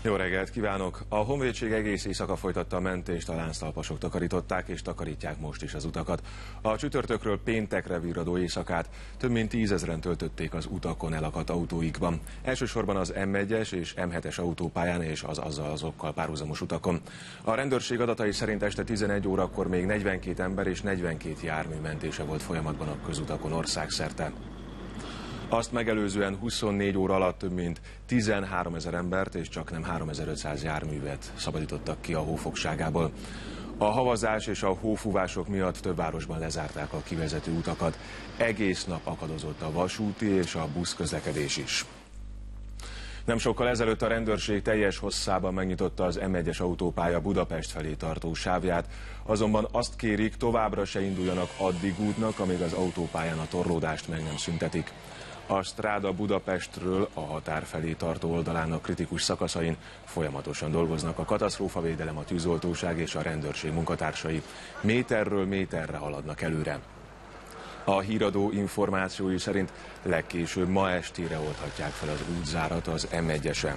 Jó reggelt kívánok! A honvédség egész éjszaka folytatta a mentést, a lánctalpasok takarították és takarítják most is az utakat. A csütörtökről péntekre virradó éjszakát több mint 10 000-en töltötték az utakon elakadt autóikban. Elsősorban az M1-es és M7-es autópályán és azokkal párhuzamos utakon. A rendőrség adatai szerint este 11 órakor még 42 ember és 42 jármű mentése volt folyamatban a közutakon országszerte. Azt megelőzően 24 óra alatt több mint 13 000 embert és csaknem 3500 járművet szabadítottak ki a hó fogságából. A havazás és a hófúvások miatt több városban lezárták a kivezető utakat. Egész nap akadozott a vasúti és a buszközlekedés is. Nem sokkal ezelőtt a rendőrség teljes hosszában megnyitotta az M1-es autópálya Budapest felé tartó sávját, azonban azt kérik, továbbra se induljanak addig útnak, amíg az autópályán a torlódást meg nem szüntetik. A Stráda Budapestről a határ felé tartó oldalának kritikus szakaszain folyamatosan dolgoznak a katasztrófavédelem, a tűzoltóság és a rendőrség munkatársai. Méterről méterre haladnak előre. A híradó információi szerint legkésőbb ma estére oldhatják fel az útzárat az M1-esen.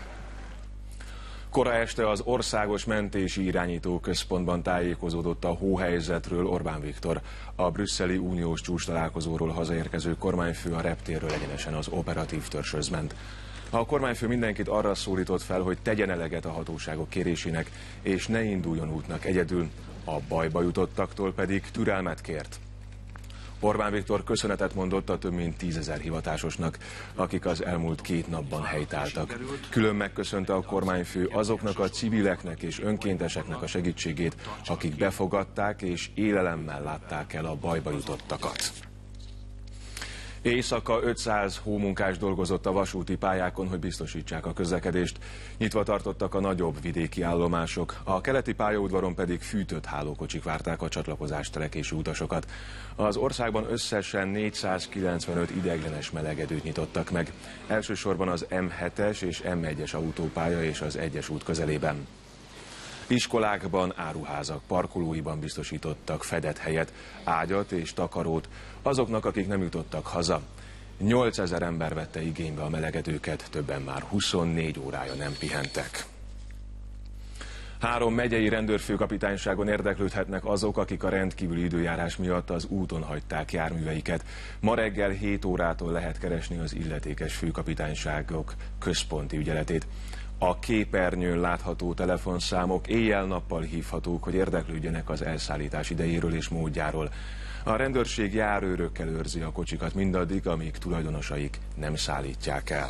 Kora este az Országos Mentési Irányító Központban tájékozódott a hóhelyzetről Orbán Viktor. A brüsszeli uniós csúcstalálkozóról hazaérkező kormányfő a reptérről egyenesen az operatív törzshöz ment. A kormányfő mindenkit arra szólított fel, hogy tegyen eleget a hatóságok kérésének, és ne induljon útnak egyedül, a bajba jutottaktól pedig türelmet kért. Orbán Viktor köszönetet mondott a több mint 10 000 hivatásosnak, akik az elmúlt 2 napban helytáltak. Külön megköszönte a kormányfő azoknak a civileknek és önkénteseknek a segítségét, akik befogadták és élelemmel látták el a bajba jutottakat. Éjszaka 500 hómunkás dolgozott a vasúti pályákon, hogy biztosítsák a közlekedést. Nyitva tartottak a nagyobb vidéki állomások, a keleti pályaudvaron pedig fűtött hálókocsik várták a csatlakozást telekésű utasokat. Az országban összesen 495 ideiglenes melegedőt nyitottak meg, elsősorban az M7-es és M1-es autópálya és az 1-es út közelében. Iskolákban, áruházak parkolóiban biztosítottak fedett helyet, ágyat és takarót azoknak, akik nem jutottak haza. 8000 ember vette igénybe a melegedőket, többen már 24 órája nem pihentek. 3 megyei rendőrfőkapitányságon érdeklődhetnek azok, akik a rendkívüli időjárás miatt az úton hagyták járműveiket. Ma reggel 7 órától lehet keresni az illetékes főkapitányságok központi ügyeletét. A képernyőn látható telefonszámok éjjel-nappal hívhatók, hogy érdeklődjenek az elszállítás idejéről és módjáról. A rendőrség járőrökkel őrzi a kocsikat mindaddig, amíg tulajdonosaik nem szállítják el.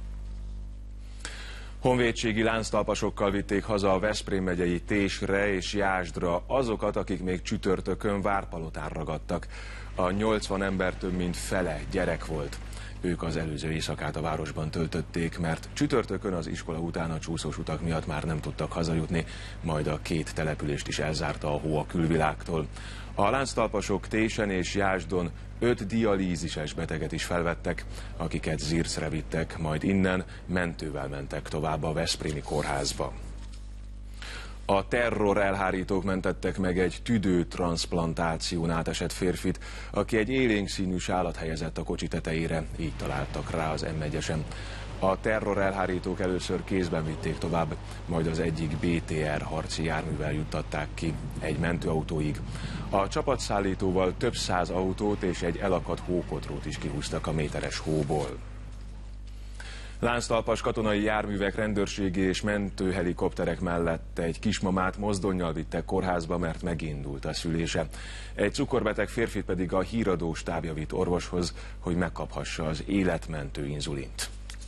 Honvédségi lánctalpasokkal vitték haza a Veszprém megyei Tésre és Jásdra azokat, akik még csütörtökön Várpalotán ragadtak. A 80 ember több mint fele gyerek volt. Ők az előző éjszakát a városban töltötték, mert csütörtökön az iskola után a csúszós utak miatt már nem tudtak hazajutni, majd a 2 települést is elzárta a hó a külvilágtól. A lánctalpasok Tésen és Jásdon 5 dialízises beteget is felvettek, akiket Zircre vittek, majd innen mentővel mentek tovább a veszprémi kórházba. A terror elhárítók mentettek meg egy tüdőtranszplantáción átesett férfit, aki egy élénk színű sálat helyezett a kocsi tetejére, így találtak rá az M1-esen. A terror elhárítók először kézben vitték tovább, majd az egyik BTR harci járművel juttatták ki egy mentőautóig. A csapatszállítóval több 100 autót és egy elakadt hókotrót is kihúztak a méteres hóból. Lánctalpas katonai járművek, rendőrségi és mentőhelikopterek mellett egy kismamát mozdonnyal vittek kórházba, mert megindult a szülése. Egy cukorbeteg férfit pedig a híradó stábja vitt orvoshoz, hogy megkaphassa az életmentő inzulint.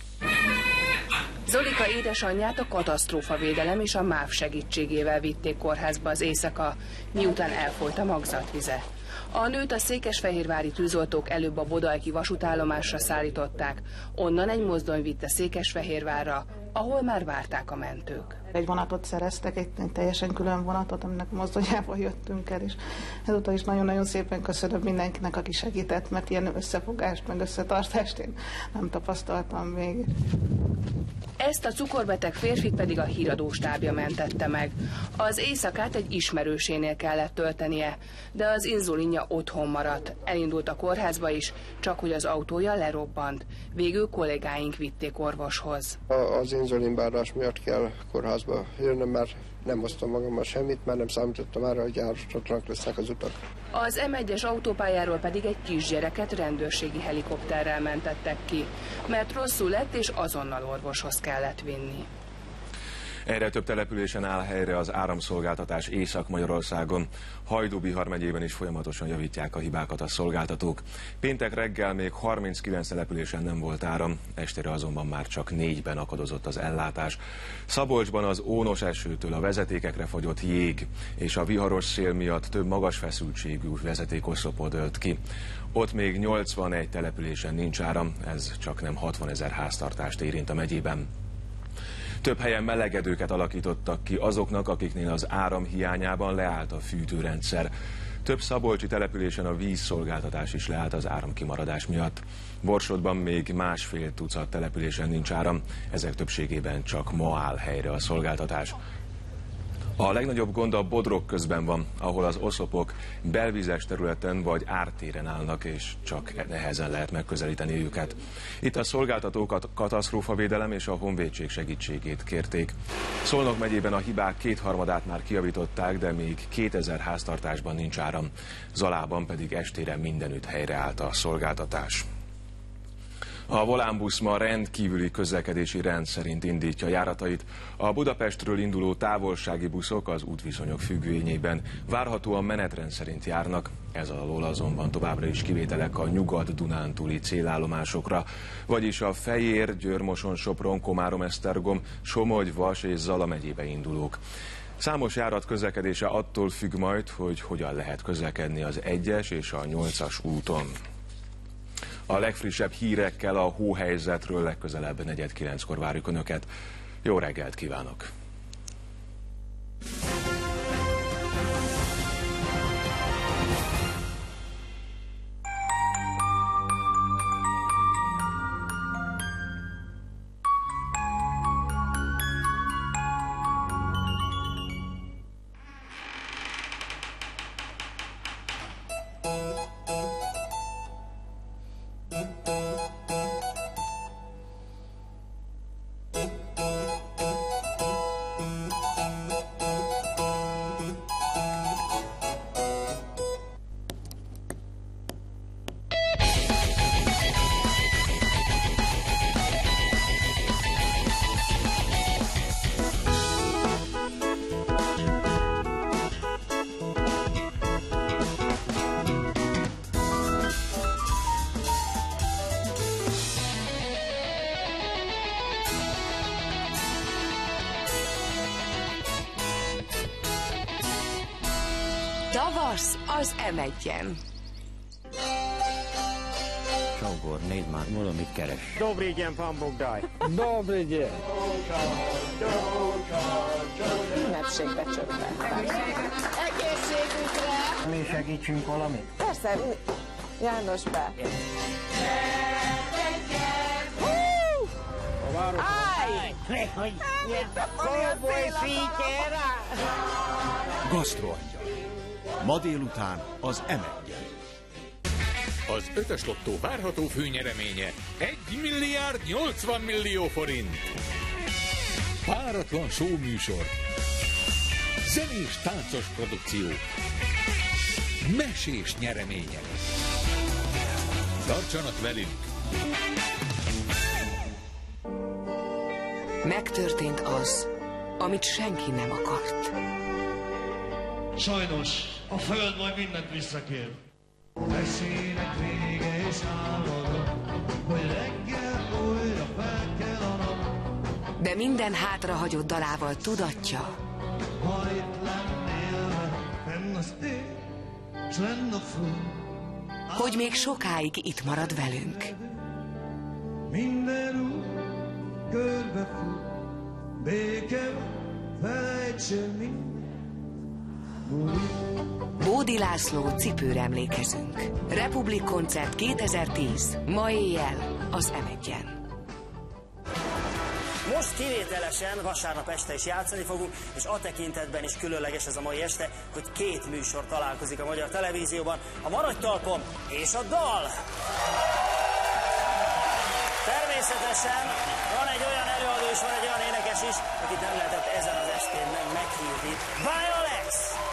Zolika édesanyját a katasztrófavédelem és a MÁV segítségével vitték kórházba az éjszaka, miután elfolyt a magzatvize. A nőt a székesfehérvári tűzoltók előbb a bodajki vasútállomásra szállították, onnan egy mozdony vitte Székesfehérvárra, ahol már várták a mentők. Egy vonatot szereztek, egy teljesen külön vonatot, aminek mozdonyával jöttünk el, és ezúttal is nagyon-nagyon szépen köszönöm mindenkinek, aki segített, mert ilyen összefogást, meg összetartást én nem tapasztaltam még. Ezt a cukorbeteg férfit pedig a híradó stábja mentette meg. Az éjszakát egy ismerősénél kellett töltenie, de az inzulinja otthon maradt. Elindult a kórházba is, csak hogy az autója lerobbant. Végül kollégáink vitték orvoshoz. Az inzulinbárás miatt kell kórházba jönnöm, mert nem hoztam magammal semmit, mert nem számítottam arra, hogy ártatlanak lesznek az utak. Az M1-es autópályáról pedig egy kisgyereket rendőrségi helikopterrel mentettek ki, mert rosszul lett és azonnal orvoshoz kellett vinni. Egyre több településen áll helyre az áramszolgáltatás Észak-Magyarországon. Hajdú-Bihar megyében is folyamatosan javítják a hibákat a szolgáltatók. Péntek reggel még 39 településen nem volt áram, estére azonban már csak 4-ben akadozott az ellátás. Szabolcsban az ónos esőtől a vezetékekre fagyott jég, és a viharos szél miatt több magas feszültségű vezetékoszlop dőlt ki. Ott még 81 településen nincs áram, ez csak nem 60 000 háztartást érint a megyében. Több helyen melegedőket alakítottak ki azoknak, akiknél az áram hiányában leállt a fűtőrendszer. Több szabolcsi településen a vízszolgáltatás is leállt az áramkimaradás miatt. Borsodban még 1,5 tucat településen nincs áram, ezek többségében csak ma áll helyre a szolgáltatás. A legnagyobb gond a Bodrog közben van, ahol az oszlopok belvízes területen vagy ártéren állnak, és csak nehezen lehet megközelíteni őket. Itt a szolgáltatók a katasztrófavédelem és a honvédség segítségét kérték. Szolnok megyében a hibák 2/3-át már kijavították, de még 2000 háztartásban nincs áram. Zalában pedig estére mindenütt helyreállt a szolgáltatás. A Volánbusz ma rendkívüli közlekedési rend szerint indítja járatait. A Budapestről induló távolsági buszok az útviszonyok függvényében várhatóan menetrend szerint járnak, ez alól azonban továbbra is kivételek a Nyugat-Dunántúli célállomásokra, vagyis a Fejér, Győr-Moson, Sopron, Komárom, Esztergom, Somogy, Vas és Zala megyébe indulók. Számos járat közlekedése attól függ majd, hogy hogyan lehet közlekedni az 1-es és a 8-as úton. A legfrissebb hírekkel a hóhelyzetről legközelebb 8:45-kor várjuk Önöket. Jó reggelt kívánok! Tavasz az M1-en. Csongor, nézd már, valamit keres. Dobrý den, pán Bogdály. Dobrý den. Ünnepségbe csöppentek. Egészségünkre! Mi segítsünk valamit? Persze, János be. Állj! Cowboy szítyére! Gasztroangyal. Ma délután az M1-en. Az 5-ös lottó várható főnyereménye 1,080 milliárd forint. Páratlan show műsor. Zenés táncos produkció. Mesés nyeremények. Tartsanak velünk! Megtörtént az, amit senki nem akart. Sajnos a föld majd mindent visszakér. Mesének vége és álmodom, hogy reggel újra fel kell a nap. De minden hátrahagyott dalával tudatja, Ha itt lennél, fenn az ég, s lenne a föld. hogy még sokáig itt marad velünk. Minden út körbefut, béke, felejtsen minden. Bódi László cipőre emlékezünk. Republik koncert 2010. Ma éjjel az M1-en. Most kivételesen vasárnap este is játszani fogunk, és a tekintetben is különleges ez a mai este, hogy 2 műsor találkozik a magyar televízióban, a Maradj talpon és a dal. Természetesen van egy olyan előadó és van egy olyan énekes is, akit nem lehetett ezen az estén meghívni. Violex!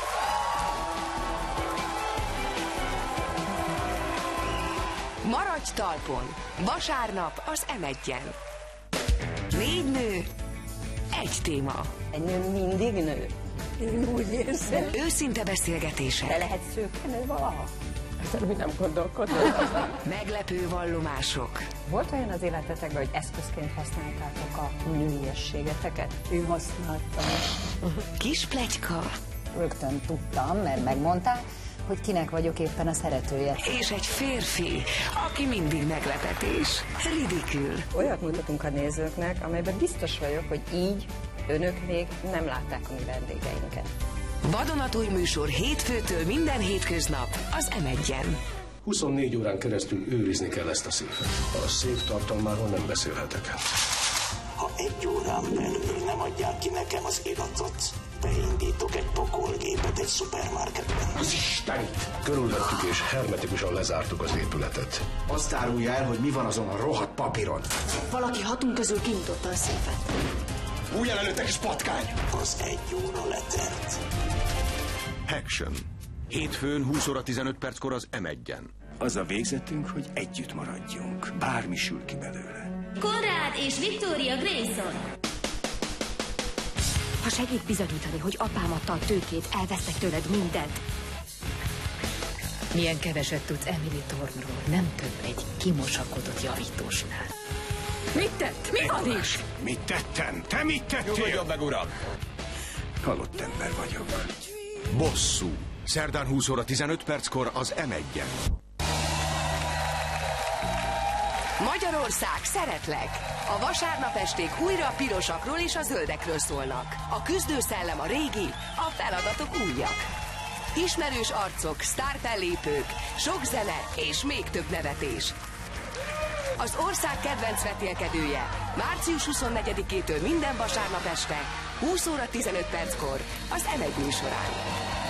Maradj talpon! Vasárnap az M1-en. 4 nő, egy téma. Egy nő mindig nő. Én úgy érzem. Őszinte beszélgetések. De lehet szőkenő valaha? Aztán nem gondolkodom. Meglepő vallomások. Volt olyan az életetekben, hogy eszközként használtátok a nőiességeteket? Én használtam. Kis pletyka. Rögtön tudtam, mert megmondták, hogy kinek vagyok éppen a szeretője. És egy férfi, aki mindig meglepetés. Ridikül. Olyat mutatunk a nézőknek, amelyben biztos vagyok, hogy így önök még nem látták a mi vendégeinket. Vadonatúj műsor hétfőtől minden hétköznap az M1-en. 24 órán keresztül őrizni kell ezt a széfet. A szép tartalmáról nem beszélhetek. Ha 1 órán belül nem adják ki nekem az iratot, beindítok egy pokolgépet egy szupermarketben. Az Istenit! Körülvettük és hermetikusan lezártuk az épületet. Azt árulja el, hogy mi van azon a rohadt papíron. Valaki hatunk közül kinyitotta a széfet. Új előttek is patkány! Az 1 óra letelt. Action. Hétfőn 20 óra 15 perckor az M1-en. Az a végzetünk, hogy együtt maradjunk. Bármi sül ki belőle. Konrád és Victoria Grayson. Ha segít bizonyítani, hogy apám adta a tőkét, elvesztek tőled mindent. Milyen keveset tudsz Emily Thorne-ról, nem több egy kimosakodott javítósnál. Mit tett? Mi van is? Mit tettem? Te mit tettél? Nyugodjon meg, uram! Halott ember vagyok. Bosszú. Szerdán 20 óra 15 perckor az M1-en. Magyarország, szeretlek! A vasárnap esték újra a pirosakról és a zöldekről szólnak. A küzdőszellem a régi, a feladatok újak. Ismerős arcok, sztárfellépők, sok zene és még több nevetés. Az ország kedvenc vetélkedője március 24-től minden vasárnap este 20 óra 15 perckor az M1 műsorán.